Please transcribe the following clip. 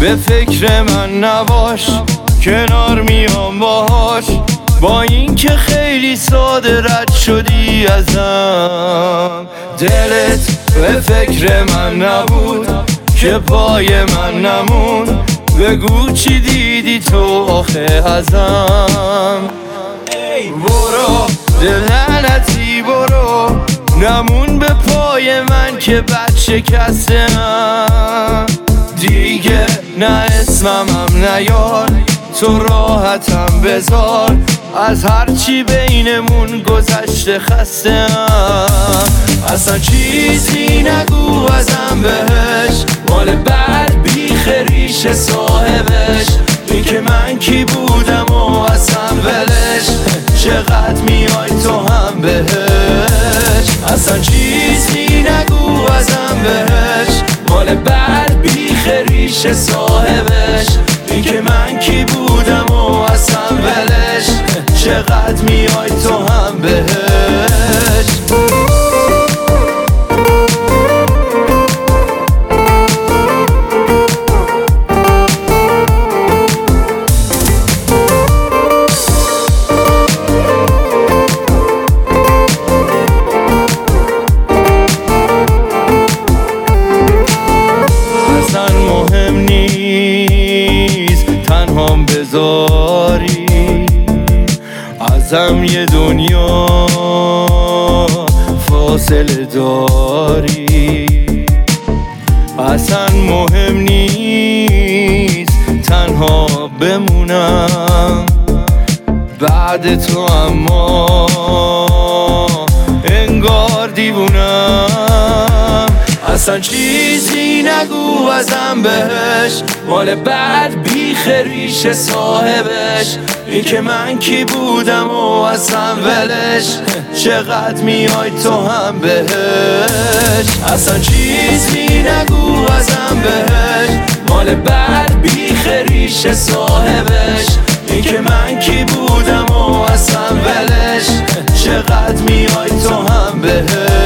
به فکر من نباش، کنار میام باهاش، با این که خیلی ساده رد شدی ازم. دلت به فکر من نبود که پای من نمون، بگو چی دیدی تو آخه ازم. برو دلنتی برو، نمون به پای من که بد شکستم. دیگه نه اسمم نیار، تو راحتم بذار، از هرچی بینمون گذشته خستم. اصلا چیزی نگو ازم بهش، مال بعد بیخ ریش صاحبش. این که من کی بودم و اصلا ولش، چقدر میای تو هم بهش. اصلا چیزی نگو ازم بهش، مال بعد بیخ ریش صاحبش. این که من کی بودم و اصلا ولش، چقدر میای تو هم بهش. مهم نیست تنهام بذاری، ازم یه دنیا فاصله داری. اصلا مهم نیست تنها بمونم بعد تو، اما انگار دیوونم. اصلا چیزی نگو ازم بهش، مال بعد بیخ ریش صاحبش. این که من کی بودم و اصلا ولش، چقدر میای تو هم بهش. اصلا چیزی نگو ازم بهش، مال بعد بیخ ریش صاحبش. این که من کی بودم و اصلا ولش، چقدر میای تو هم بهش.